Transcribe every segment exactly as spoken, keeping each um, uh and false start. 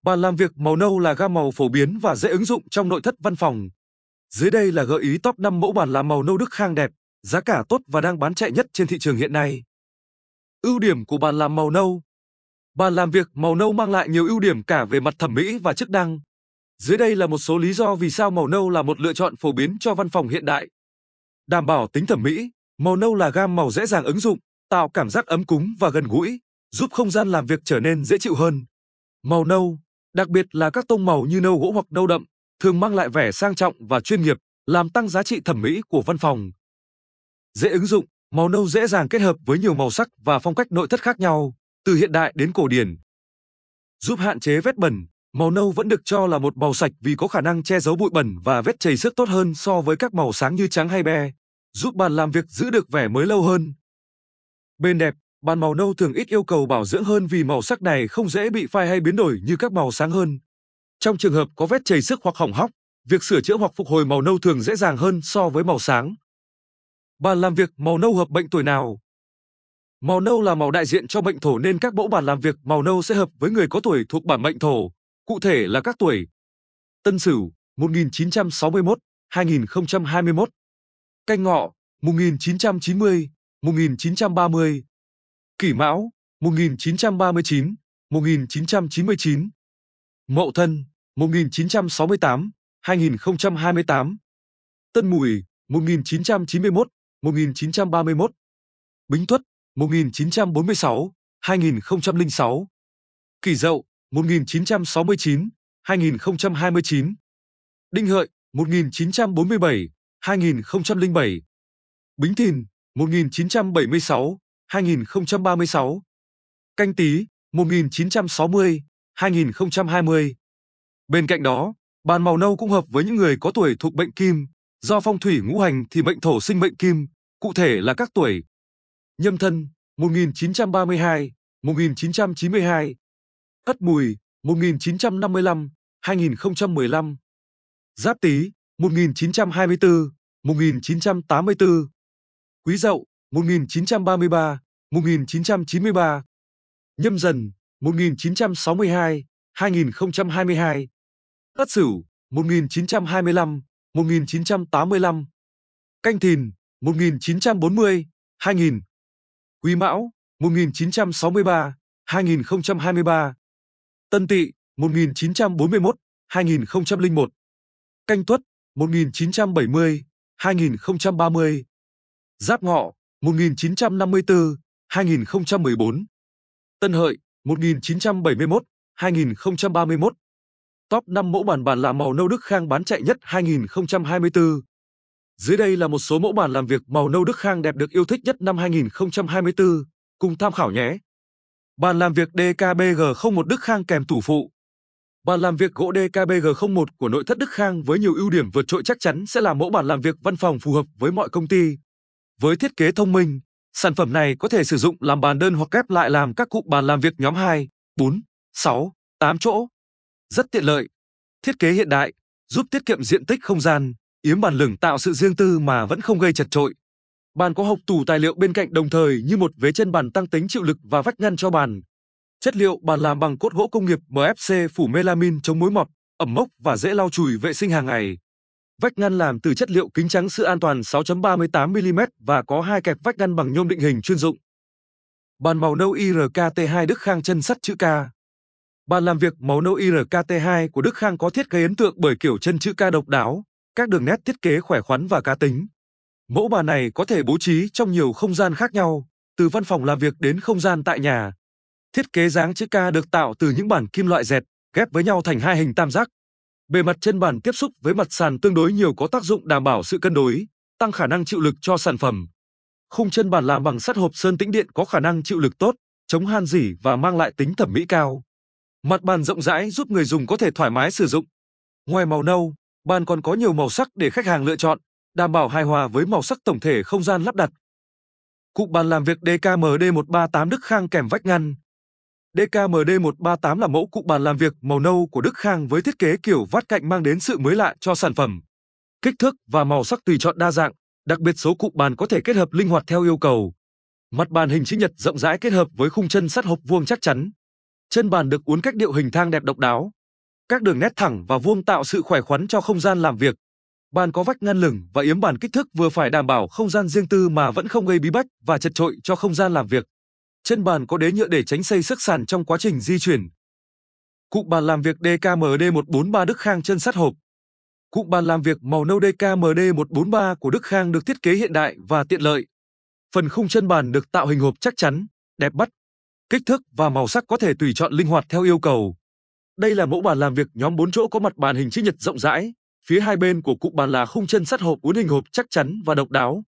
Bàn làm việc màu nâu là gam màu phổ biến và dễ ứng dụng trong nội thất văn phòng. Dưới đây là gợi ý top năm mẫu bàn làm màu nâu Đức Khang đẹp, giá cả tốt và đang bán chạy nhất trên thị trường hiện nay. Ưu điểm của bàn làm màu nâu. Bàn làm việc màu nâu mang lại nhiều ưu điểm cả về mặt thẩm mỹ và chức năng. Dưới đây là một số lý do vì sao màu nâu là một lựa chọn phổ biến cho văn phòng hiện đại. Đảm bảo tính thẩm mỹ, màu nâu là gam màu dễ dàng ứng dụng, tạo cảm giác ấm cúng và gần gũi, giúp không gian làm việc trở nên dễ chịu hơn. Màu nâu, đặc biệt là các tông màu như nâu gỗ hoặc nâu đậm, thường mang lại vẻ sang trọng và chuyên nghiệp, làm tăng giá trị thẩm mỹ của văn phòng. Dễ ứng dụng, màu nâu dễ dàng kết hợp với nhiều màu sắc và phong cách nội thất khác nhau, từ hiện đại đến cổ điển. Giúp hạn chế vết bẩn, màu nâu vẫn được cho là một màu sạch vì có khả năng che giấu bụi bẩn và vết chảy xước tốt hơn so với các màu sáng như trắng hay be, giúp bàn làm việc giữ được vẻ mới lâu hơn. Bên đẹp, bàn màu nâu thường ít yêu cầu bảo dưỡng hơn vì màu sắc này không dễ bị phai hay biến đổi như các màu sáng hơn. Trong trường hợp có vết chảy xước hoặc hỏng hóc, việc sửa chữa hoặc phục hồi màu nâu thường dễ dàng hơn so với màu sáng. Bàn làm việc màu nâu hợp bệnh tuổi nào? Màu nâu là màu đại diện cho mệnh thổ nên các mẫu bàn làm việc màu nâu sẽ hợp với người có tuổi thuộc bản mệnh thổ, cụ thể là các tuổi Tân Sửu một nghìn chín trăm sáu mươi mốt đến hai nghìn không trăm hai mươi mốt, Canh Ngọ một nghìn chín trăm chín mươi đến một nghìn chín trăm ba mươi, Kỷ Mão một nghìn chín trăm ba mươi chín đến một nghìn chín trăm chín mươi chín, Mậu Thân một nghìn chín trăm sáu mươi tám đến hai nghìn không trăm hai mươi tám, Tân Mùi một nghìn chín trăm chín mươi mốt đến một nghìn chín trăm ba mươi mốt, Bính Tuất một nghìn chín trăm bốn mươi sáu đến hai nghìn không trăm lẻ sáu, Kỷ Dậu một nghìn chín trăm sáu mươi chín đến hai nghìn không trăm hai mươi chín, Đinh Hợi một nghìn chín trăm bốn mươi bảy đến hai nghìn không trăm lẻ bảy, Bính Thìn một nghìn chín trăm bảy mươi sáu đến hai nghìn không trăm ba mươi sáu, Canh Tý một nghìn chín trăm sáu mươi đến hai nghìn không trăm hai mươi. Bên cạnh đó, bàn màu nâu cũng hợp với những người có tuổi thuộc mệnh Kim, do phong thủy ngũ hành thì mệnh thổ sinh mệnh Kim, cụ thể là các tuổi Nhâm Thân một nghìn chín trăm ba mươi hai đến một nghìn chín trăm chín mươi hai, Ất Mùi một nghìn chín trăm năm mươi lăm đến hai nghìn không trăm mười lăm, Giáp Tý một nghìn chín trăm hai mươi tư đến một nghìn chín trăm tám mươi tư, Quý Dậu một nghìn chín trăm ba mươi ba đến một nghìn chín trăm chín mươi ba, Nhâm Dần một nghìn chín trăm sáu mươi hai đến hai nghìn không trăm hai mươi hai, Ất Sửu một nghìn chín trăm hai mươi lăm đến một nghìn chín trăm tám mươi lăm, Canh Thìn một nghìn chín trăm bốn mươi đến hai nghìn, Quý Mão một nghìn chín trăm sáu mươi ba đến hai nghìn không trăm hai mươi ba, Tân Tỵ một nghìn chín trăm bốn mươi mốt đến hai nghìn không trăm lẻ một, Canh Tuất một nghìn chín trăm bảy mươi đến hai nghìn không trăm ba mươi, Giáp Ngọ một nghìn chín trăm năm mươi tư đến hai nghìn không trăm mười bốn, Tân Hợi một nghìn chín trăm bảy mươi mốt đến hai nghìn không trăm ba mươi mốt. Top năm mẫu bàn bàn làm màu nâu Đức Khang bán chạy nhất hai nghìn không trăm hai mươi tư. Dưới đây là một số mẫu bàn làm việc màu nâu Đức Khang đẹp được yêu thích nhất năm hai nghìn không trăm hai mươi tư, cùng tham khảo nhé. Bàn làm việc đê ca bê giê không một Đức Khang kèm tủ phụ. Bàn làm việc gỗ đê ca bê giê không một của nội thất Đức Khang với nhiều ưu điểm vượt trội chắc chắn sẽ là mẫu bàn làm việc văn phòng phù hợp với mọi công ty. Với thiết kế thông minh, sản phẩm này có thể sử dụng làm bàn đơn hoặc ghép lại làm các cụm bàn làm việc nhóm hai, bốn, sáu, tám chỗ. Rất tiện lợi. Thiết kế hiện đại, giúp tiết kiệm diện tích không gian, yếm bàn lửng tạo sự riêng tư mà vẫn không gây chật chội. Bàn có hộc tủ tài liệu bên cạnh đồng thời như một vế chân bàn tăng tính chịu lực và vách ngăn cho bàn. Chất liệu bàn làm bằng cốt gỗ công nghiệp em ép xê phủ melamin chống mối mọt, ẩm mốc và dễ lau chùi vệ sinh hàng ngày. Vách ngăn làm từ chất liệu kính trắng sữa an toàn sáu chấm ba mươi tám mi li mét và có hai kẹp vách ngăn bằng nhôm định hình chuyên dụng. Bàn màu nâu i rờ ca tê hai Đức Khang chân sắt chữ K. Bàn làm việc màu nâu i rờ ca tê hai của Đức Khang có thiết kế ấn tượng bởi kiểu chân chữ K độc đáo, các đường nét thiết kế khỏe khoắn và cá tính. Mẫu bàn này có thể bố trí trong nhiều không gian khác nhau, từ văn phòng làm việc đến không gian tại nhà. Thiết kế dáng chữ K được tạo từ những bản kim loại dẹt, ghép với nhau thành hai hình tam giác. Bề mặt chân bàn tiếp xúc với mặt sàn tương đối nhiều có tác dụng đảm bảo sự cân đối, tăng khả năng chịu lực cho sản phẩm. Khung chân bàn làm bằng sắt hộp sơn tĩnh điện có khả năng chịu lực tốt, chống han rỉ và mang lại tính thẩm mỹ cao. Mặt bàn rộng rãi giúp người dùng có thể thoải mái sử dụng. Ngoài màu nâu, bàn còn có nhiều màu sắc để khách hàng lựa chọn, đảm bảo hài hòa với màu sắc tổng thể không gian lắp đặt. Cụm bàn làm việc đê ca em đê một ba tám Đức Khang kèm vách ngăn. đê ca em đê một ba tám là mẫu cụm bàn làm việc màu nâu của Đức Khang với thiết kế kiểu vát cạnh mang đến sự mới lạ cho sản phẩm. Kích thước và màu sắc tùy chọn đa dạng, đặc biệt số cụm bàn có thể kết hợp linh hoạt theo yêu cầu. Mặt bàn hình chữ nhật rộng rãi kết hợp với khung chân sắt hộc vuông chắc chắn. Chân bàn được uốn cách điệu hình thang đẹp độc đáo. Các đường nét thẳng và vuông tạo sự khỏe khoắn cho không gian làm việc. Bàn có vách ngăn lửng và yếm bàn kích thước vừa phải đảm bảo không gian riêng tư mà vẫn không gây bí bách và chật chội cho không gian làm việc. Chân bàn có đế nhựa để tránh xây xước sàn trong quá trình di chuyển. Cụm bàn làm việc đê ca em đê một bốn ba Đức Khang chân sắt hộp. Cụm bàn làm việc màu nâu đê ca em đê một bốn ba của Đức Khang được thiết kế hiện đại và tiện lợi. Phần khung chân bàn được tạo hình hộp chắc chắn, đẹp mắt. Kích thước và màu sắc có thể tùy chọn linh hoạt theo yêu cầu. Đây là mẫu bàn làm việc nhóm bốn chỗ có mặt bàn hình chữ nhật rộng rãi. Phía hai bên của cụm bàn là khung chân sắt hộp uốn hình hộp chắc chắn và độc đáo.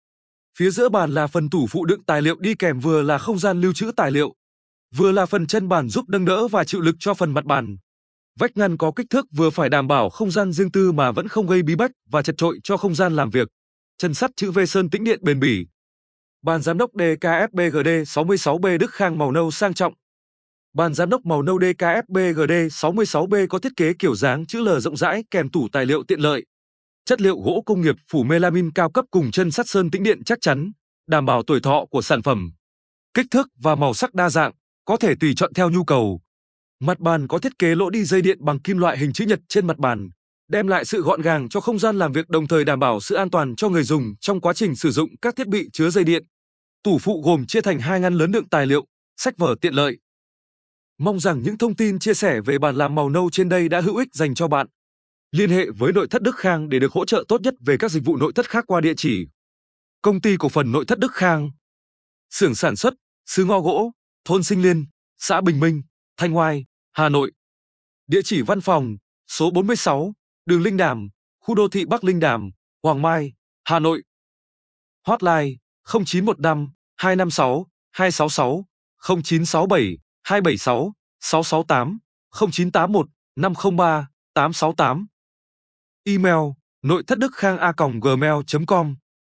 Phía giữa bàn là phần tủ phụ đựng tài liệu đi kèm, vừa là không gian lưu trữ tài liệu, vừa là phần chân bàn giúp nâng đỡ và chịu lực cho phần mặt bàn. Vách ngăn có kích thước vừa phải đảm bảo không gian riêng tư mà vẫn không gây bí bách và chật chội cho không gian làm việc. Chân sắt chữ V sơn tĩnh điện bền bỉ. Bàn giám đốc đê ca ép bê giê đê sáu sáu B Đức Khang màu nâu sang trọng. Bàn giám đốc màu nâu đê ca ép bê giê đê sáu sáu B có thiết kế kiểu dáng chữ L rộng rãi kèm tủ tài liệu tiện lợi. Chất liệu gỗ công nghiệp phủ melamin cao cấp cùng chân sắt sơn tĩnh điện chắc chắn, đảm bảo tuổi thọ của sản phẩm. Kích thước và màu sắc đa dạng, có thể tùy chọn theo nhu cầu. Mặt bàn có thiết kế lỗ đi dây điện bằng kim loại hình chữ nhật trên mặt bàn, đem lại sự gọn gàng cho không gian làm việc, đồng thời đảm bảo sự an toàn cho người dùng trong quá trình sử dụng các thiết bị chứa dây điện. Tủ phụ gồm chia thành hai ngăn lớn đựng tài liệu, sách vở tiện lợi. Mong rằng những thông tin chia sẻ về bàn làm màu nâu trên đây đã hữu ích dành cho bạn. Liên hệ với Nội thất Đức Khang để được hỗ trợ tốt nhất về các dịch vụ nội thất khác qua địa chỉ: Công ty cổ phần Nội thất Đức Khang, xưởng sản xuất Sứ Ngo Gỗ, thôn Sinh Liên, xã Bình Minh, Thanh Oai, Hà Nội. Địa chỉ văn phòng: số bốn mươi sáu, đường Linh Đàm, khu đô thị Bắc Linh Đàm, Hoàng Mai, Hà Nội. Hotline: không chín một năm hai năm sáu hai sáu sáu, không chín sáu bảy hai bảy sáu sáu sáu tám, không chín tám một năm không ba tám sáu tám. Email: nội thất đức khang a còng gmail chấm com.